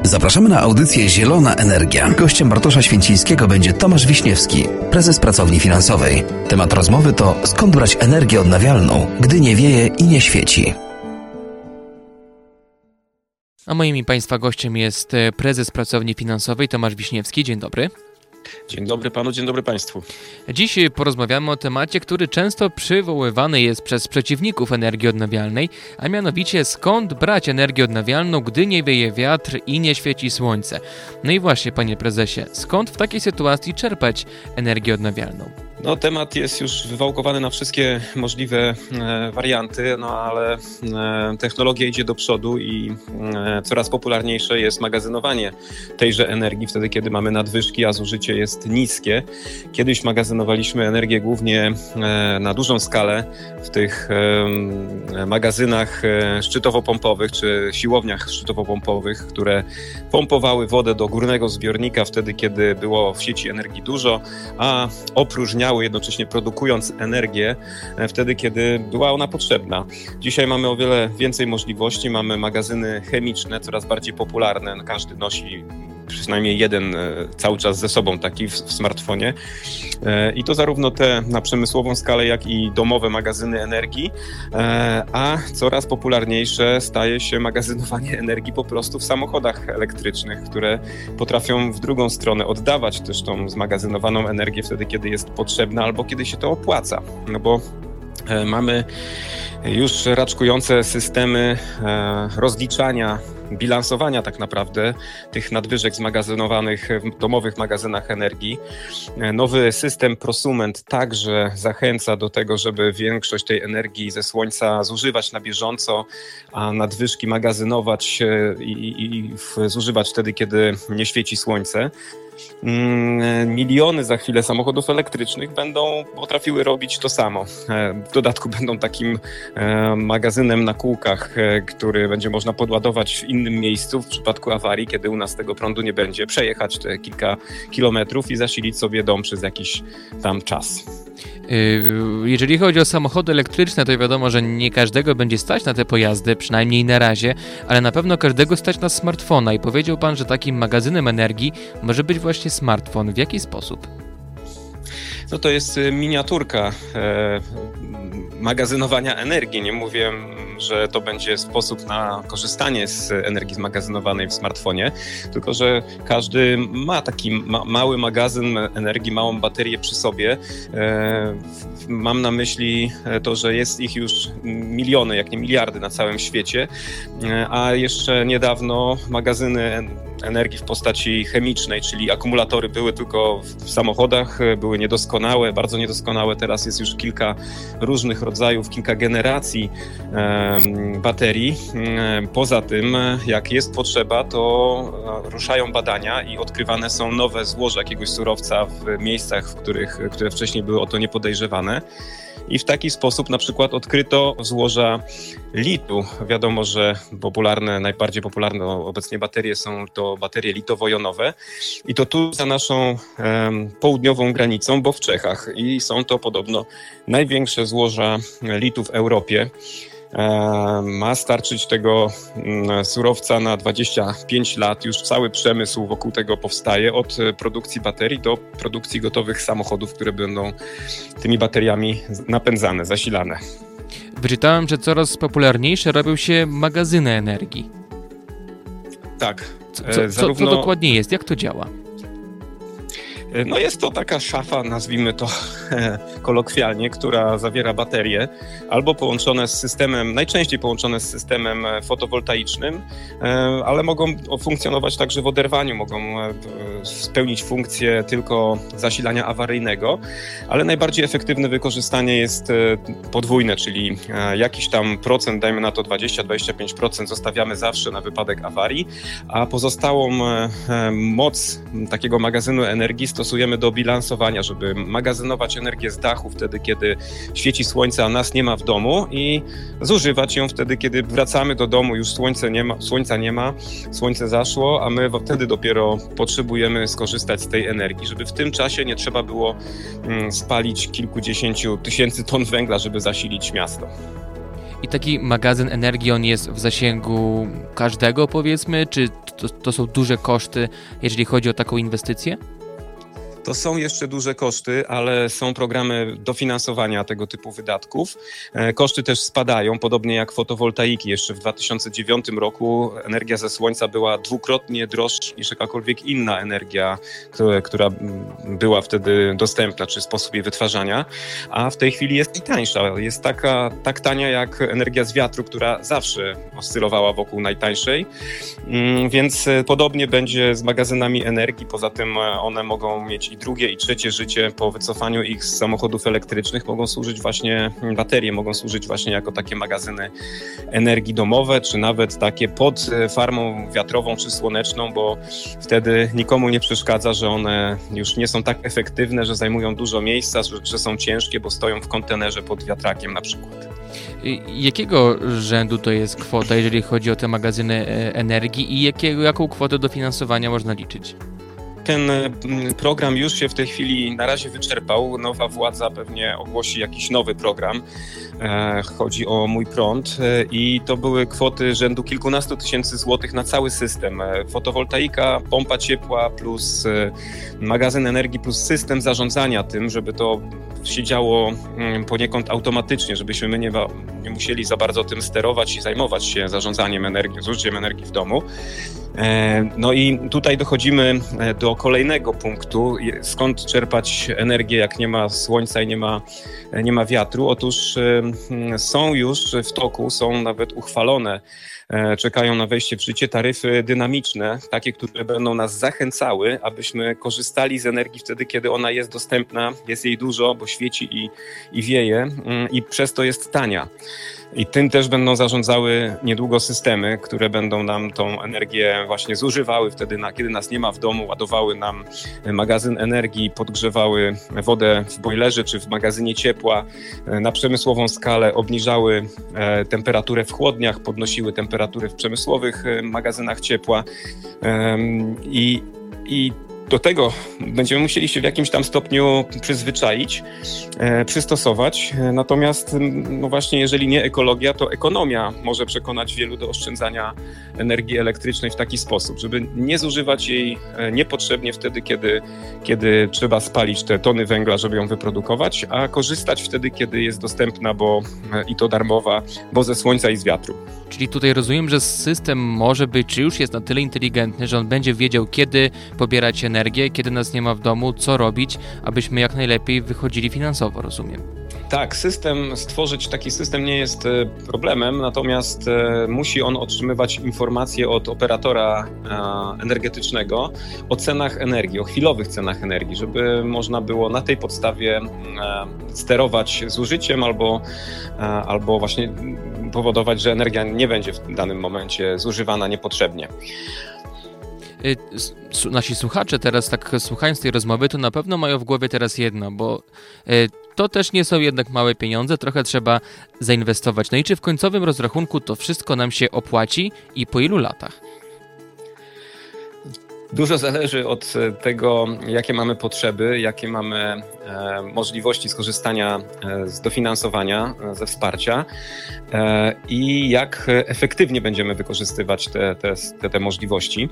Zapraszamy na audycję Zielona Energia. Gościem Bartosza Święcińskiego będzie Tomasz Wiśniewski, prezes Pracowni Finansowej. Temat rozmowy to skąd brać energię odnawialną, gdy nie wieje i nie świeci. A moim i Państwa gościem jest prezes Pracowni Finansowej Tomasz Wiśniewski. Dzień dobry. Dzień dobry panu, dzień dobry państwu. Dziś porozmawiamy o temacie, który często przywoływany jest przez przeciwników energii odnawialnej, a mianowicie skąd brać energię odnawialną, gdy nie wieje wiatr i nie świeci słońce. No i właśnie, panie prezesie, skąd w takiej sytuacji czerpać energię odnawialną? Temat jest już wywałkowany na wszystkie możliwe warianty, ale technologia idzie do przodu i coraz popularniejsze jest magazynowanie tejże energii wtedy, kiedy mamy nadwyżki, a zużycie jest niskie. Kiedyś magazynowaliśmy energię głównie na dużą skalę w tych magazynach szczytowo-pompowych czy siłowniach szczytowo-pompowych, które pompowały wodę do górnego zbiornika wtedy, kiedy było w sieci energii dużo, a opróżniały jednocześnie produkując energię wtedy, kiedy była ona potrzebna. Dzisiaj mamy o wiele więcej możliwości, mamy magazyny chemiczne, coraz bardziej popularne, każdy nosi przynajmniej jeden cały czas ze sobą taki w smartfonie i to zarówno te na przemysłową skalę, jak i domowe magazyny energii, a coraz popularniejsze staje się magazynowanie energii po prostu w samochodach elektrycznych, które potrafią w drugą stronę oddawać też tą zmagazynowaną energię wtedy, kiedy jest potrzebna albo kiedy się to opłaca, bo mamy już raczkujące systemy rozliczania, bilansowania tak naprawdę tych nadwyżek zmagazynowanych w domowych magazynach energii. Nowy system prosument także zachęca do tego, żeby większość tej energii ze słońca zużywać na bieżąco, a nadwyżki magazynować i zużywać wtedy, kiedy nie świeci słońce. Miliony za chwilę samochodów elektrycznych będą potrafiły robić to samo. W dodatku będą takim magazynem na kółkach, który będzie można podładować w innym miejscu w przypadku awarii, kiedy u nas tego prądu nie będzie, przejechać te kilka kilometrów i zasilić sobie dom przez jakiś tam czas. Jeżeli chodzi o samochody elektryczne, to wiadomo, że nie każdego będzie stać na te pojazdy, przynajmniej na razie, ale na pewno każdego stać na smartfona i powiedział pan, że takim magazynem energii może być właśnie smartfon. W jaki sposób? To jest miniaturka magazynowania energii. Nie mówię, że to będzie sposób na korzystanie z energii zmagazynowanej w smartfonie, tylko że każdy ma taki mały magazyn energii, małą baterię przy sobie. Mam na myśli to, że jest ich już miliony, jak nie miliardy na całym świecie, a jeszcze niedawno magazyny energii w postaci chemicznej, czyli akumulatory były tylko w samochodach, były niedoskonałe, bardzo niedoskonałe. Teraz jest już kilka różnych rodzajów, kilka generacji baterii. Poza tym, jak jest potrzeba, to ruszają badania i odkrywane są nowe złoża jakiegoś surowca w miejscach, które wcześniej były o to niepodejrzewane. I w taki sposób na przykład odkryto złoża litu. Wiadomo, że najbardziej popularne obecnie baterie są to baterie litowo-jonowe i to tu za naszą południową granicą, bo w Czechach. I są to podobno największe złoża litu w Europie. Ma starczyć tego surowca na 25 lat. Już cały przemysł wokół tego powstaje, od produkcji baterii do produkcji gotowych samochodów, które będą tymi bateriami napędzane, zasilane. Wyczytałem, że coraz popularniejsze robią się magazyny energii. Tak. Co dokładnie jest? Jak to działa? Jest to taka szafa, nazwijmy to kolokwialnie, która zawiera baterie albo połączone z systemem, najczęściej połączone z systemem fotowoltaicznym, ale mogą funkcjonować także w oderwaniu, mogą spełnić funkcję tylko zasilania awaryjnego, ale najbardziej efektywne wykorzystanie jest podwójne, czyli jakiś tam procent, dajmy na to 20-25% zostawiamy zawsze na wypadek awarii, a pozostałą moc takiego magazynu energii stosujemy do bilansowania, żeby magazynować energię z dachu wtedy, kiedy świeci słońce, a nas nie ma w domu, i zużywać ją wtedy, kiedy wracamy do domu, już słońca nie ma, słońce zaszło, a my wtedy dopiero potrzebujemy skorzystać z tej energii, żeby w tym czasie nie trzeba było spalić kilkudziesięciu tysięcy ton węgla, żeby zasilić miasto. I taki magazyn energii, on jest w zasięgu każdego, powiedzmy, czy to są duże koszty, jeżeli chodzi o taką inwestycję? To są jeszcze duże koszty, ale są programy dofinansowania tego typu wydatków. Koszty też spadają, podobnie jak fotowoltaiki. Jeszcze w 2009 roku energia ze słońca była dwukrotnie droższa niż jakakolwiek inna energia, która była wtedy dostępna, czy sposób jej wytwarzania, a w tej chwili jest i tańsza. Jest tak tania jak energia z wiatru, która zawsze oscylowała wokół najtańszej, więc podobnie będzie z magazynami energii. Poza tym one mogą mieć i drugie, i trzecie życie po wycofaniu ich z samochodów elektrycznych. Baterie mogą służyć właśnie jako takie magazyny energii domowe, czy nawet takie pod farmą wiatrową czy słoneczną, bo wtedy nikomu nie przeszkadza, że one już nie są tak efektywne, że zajmują dużo miejsca, że są ciężkie, bo stoją w kontenerze pod wiatrakiem na przykład. Jakiego rzędu to jest kwota, jeżeli chodzi o te magazyny energii i jaką kwotę dofinansowania można liczyć? Ten program już się w tej chwili na razie wyczerpał. Nowa władza pewnie ogłosi jakiś nowy program. Chodzi o Mój Prąd i to były kwoty rzędu kilkunastu tysięcy złotych na cały system. Fotowoltaika, pompa ciepła plus magazyn energii plus system zarządzania tym, żeby to się działo poniekąd automatycznie, żebyśmy my nie musieli za bardzo tym sterować i zajmować się zarządzaniem energii, zużyciem energii w domu. No i tutaj dochodzimy do kolejnego punktu, skąd czerpać energię, jak nie ma słońca i nie ma wiatru. Otóż są już w toku, są nawet uchwalone, czekają na wejście w życie taryfy dynamiczne, takie, które będą nas zachęcały, abyśmy korzystali z energii wtedy, kiedy ona jest dostępna, jest jej dużo, bo świeci i wieje i przez to jest tania. I tym też będą zarządzały niedługo systemy, które będą nam tą energię właśnie zużywały wtedy, kiedy nas nie ma w domu, ładowały nam magazyn energii, podgrzewały wodę w bojlerze czy w magazynie ciepła, na przemysłową skalę obniżały temperaturę w chłodniach, podnosiły temperaturę w przemysłowych magazynach ciepła i do tego będziemy musieli się w jakimś tam stopniu przyzwyczaić, przystosować. Natomiast no właśnie, jeżeli nie ekologia, to ekonomia może przekonać wielu do oszczędzania energii elektrycznej w taki sposób, żeby nie zużywać jej niepotrzebnie wtedy, kiedy trzeba spalić te tony węgla, żeby ją wyprodukować, a korzystać wtedy, kiedy jest dostępna, i to darmowa, bo ze słońca i z wiatru. Czyli tutaj rozumiem, że system może być, czy już jest na tyle inteligentny, że on będzie wiedział, kiedy pobierać energię, kiedy nas nie ma w domu, co robić, abyśmy jak najlepiej wychodzili finansowo, rozumiem. Tak, stworzyć taki system nie jest problemem, natomiast musi on otrzymywać informacje od operatora energetycznego o cenach energii, o chwilowych cenach energii, żeby można było na tej podstawie sterować zużyciem albo właśnie powodować, że energia nie będzie w danym momencie zużywana niepotrzebnie. Nasi słuchacze teraz, tak słuchając tej rozmowy, to na pewno mają w głowie teraz jedno, bo to też nie są jednak małe pieniądze, trochę trzeba zainwestować. No i czy w końcowym rozrachunku to wszystko nam się opłaci i po ilu latach? Dużo zależy od tego, jakie mamy potrzeby, jakie mamy możliwości skorzystania z dofinansowania, ze wsparcia i jak efektywnie będziemy wykorzystywać te możliwości.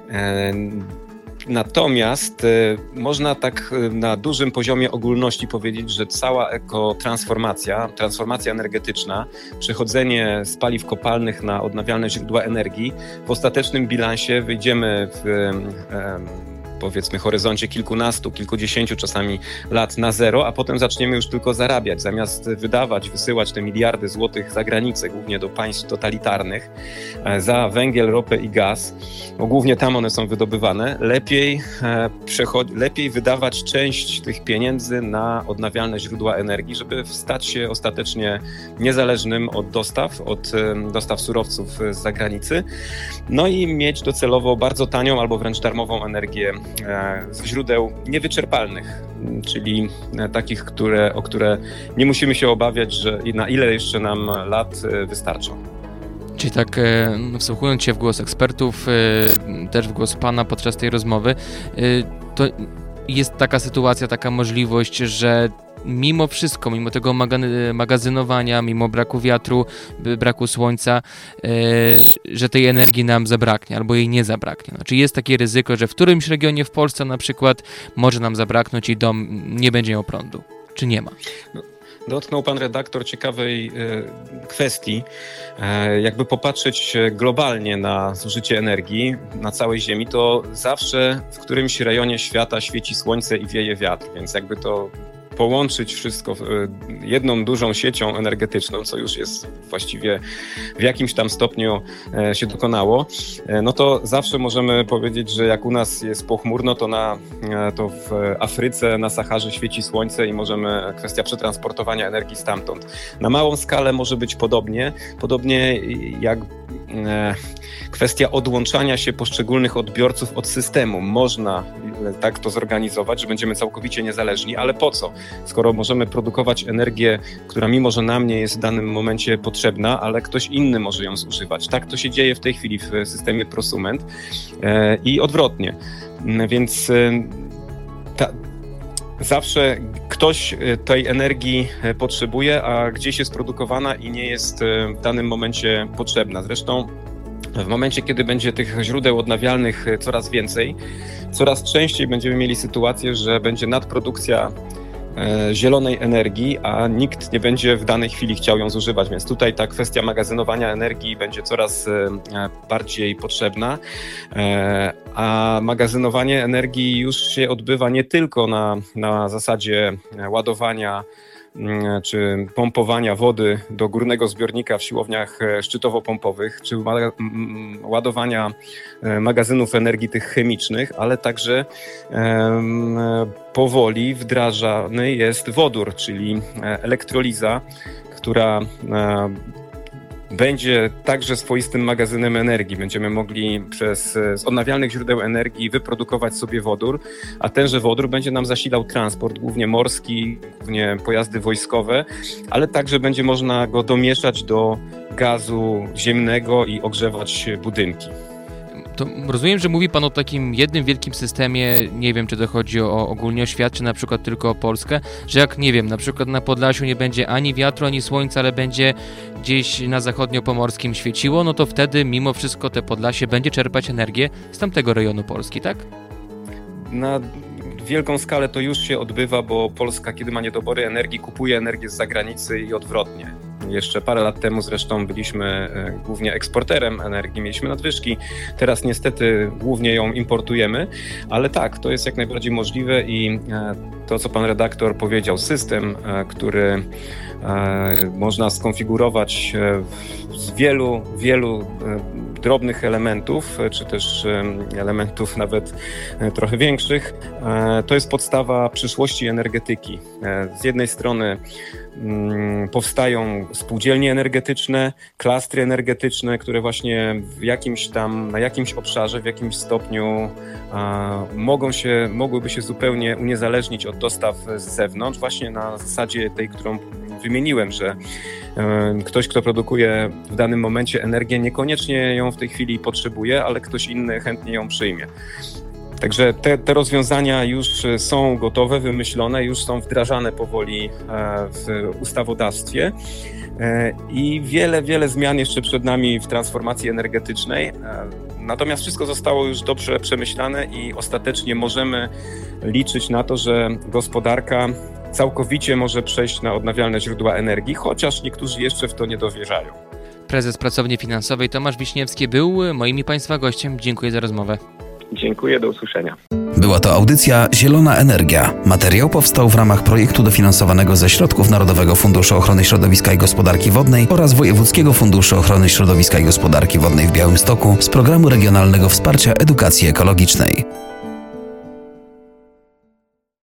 Natomiast można tak na dużym poziomie ogólności powiedzieć, że cała transformacja energetyczna, przechodzenie z paliw kopalnych na odnawialne źródła energii, w ostatecznym bilansie wyjdziemy w powiedzmy horyzoncie kilkunastu, kilkudziesięciu czasami lat na zero, a potem zaczniemy już tylko zarabiać. Zamiast wysyłać te miliardy złotych za granicę, głównie do państw totalitarnych, za węgiel, ropę i gaz, bo głównie tam one są wydobywane, lepiej wydawać część tych pieniędzy na odnawialne źródła energii, żeby stać się ostatecznie niezależnym od dostaw surowców z zagranicy, no i mieć docelowo bardzo tanią albo wręcz darmową energię z źródeł niewyczerpalnych, czyli takich, o które nie musimy się obawiać, że i na ile jeszcze nam lat wystarczą. Czyli tak, wsłuchując się w głos ekspertów, też w głos Pana podczas tej rozmowy, to jest taka sytuacja, taka możliwość, że mimo wszystko, mimo tego magazynowania, mimo braku wiatru, braku słońca, że tej energii nam zabraknie albo jej nie zabraknie. Czy jest takie ryzyko, że w którymś regionie w Polsce na przykład może nam zabraknąć i dom nie będzie miał prądu? Czy nie ma? Dotknął pan redaktor ciekawej kwestii. Jakby popatrzeć globalnie na zużycie energii na całej Ziemi, to zawsze w którymś rejonie świata świeci słońce i wieje wiatr, więc jakby to połączyć wszystko jedną dużą siecią energetyczną, co już jest właściwie w jakimś tam stopniu się dokonało, no to zawsze możemy powiedzieć, że jak u nas jest pochmurno, to w Afryce, na Saharze świeci słońce i kwestia przetransportowania energii stamtąd. Na małą skalę może być podobnie jak kwestia odłączania się poszczególnych odbiorców od systemu. Można tak to zorganizować, że będziemy całkowicie niezależni, ale po co? Skoro możemy produkować energię, która mimo, że nam nie jest w danym momencie potrzebna, ale ktoś inny może ją zużywać. Tak to się dzieje w tej chwili w systemie prosument i odwrotnie. Więc zawsze ktoś tej energii potrzebuje, a gdzieś jest produkowana i nie jest w danym momencie potrzebna. Zresztą w momencie, kiedy będzie tych źródeł odnawialnych coraz więcej, coraz częściej będziemy mieli sytuację, że będzie nadprodukcja zielonej energii, a nikt nie będzie w danej chwili chciał ją zużywać, więc tutaj ta kwestia magazynowania energii będzie coraz bardziej potrzebna, a magazynowanie energii już się odbywa nie tylko na zasadzie ładowania czy pompowania wody do górnego zbiornika w siłowniach szczytowo-pompowych, czy ładowania magazynów energii tych chemicznych, ale także powoli wdrażany jest wodór, czyli elektroliza, która będzie także swoistym magazynem energii. Będziemy mogli z odnawialnych źródeł energii wyprodukować sobie wodór, a tenże wodór będzie nam zasilał transport, głównie morski, głównie pojazdy wojskowe, ale także będzie można go domieszać do gazu ziemnego i ogrzewać budynki. To rozumiem, że mówi pan o takim jednym wielkim systemie, nie wiem, czy to chodzi ogólnie o świat, czy na przykład tylko o Polskę, że jak, nie wiem, na przykład na Podlasiu nie będzie ani wiatru, ani słońca, ale będzie gdzieś na zachodniopomorskim świeciło, no to wtedy mimo wszystko te Podlasie będzie czerpać energię z tamtego rejonu Polski, tak? Na wielką skalę to już się odbywa, bo Polska, kiedy ma niedobory energii, kupuje energię z zagranicy i odwrotnie. Jeszcze parę lat temu zresztą byliśmy głównie eksporterem energii, mieliśmy nadwyżki. Teraz niestety głównie ją importujemy, ale tak, to jest jak najbardziej możliwe i to, co pan redaktor powiedział, system, który można skonfigurować z wielu drobnych elementów, czy też elementów nawet trochę większych, to jest podstawa przyszłości energetyki. Z jednej strony powstają spółdzielnie energetyczne, klastry energetyczne, które właśnie na jakimś obszarze, w jakimś stopniu mogłyby się zupełnie uniezależnić od dostaw z zewnątrz, właśnie na zasadzie tej, którą wymieniłem, że ktoś, kto produkuje w danym momencie energię, niekoniecznie ją w tej chwili potrzebuje, ale ktoś inny chętnie ją przyjmie. Także te rozwiązania już są gotowe, wymyślone, już są wdrażane powoli w ustawodawstwie i wiele zmian jeszcze przed nami w transformacji energetycznej. Natomiast wszystko zostało już dobrze przemyślane i ostatecznie możemy liczyć na to, że gospodarka całkowicie może przejść na odnawialne źródła energii, chociaż niektórzy jeszcze w to nie dowierzają. Prezes Pracowni Finansowej Tomasz Wiśniewski był moim i Państwa gościem. Dziękuję za rozmowę. Dziękuję, do usłyszenia. Była to audycja Zielona Energia. Materiał powstał w ramach projektu dofinansowanego ze środków Narodowego Funduszu Ochrony Środowiska i Gospodarki Wodnej oraz Wojewódzkiego Funduszu Ochrony Środowiska i Gospodarki Wodnej w Białymstoku z Programu Regionalnego Wsparcia Edukacji Ekologicznej.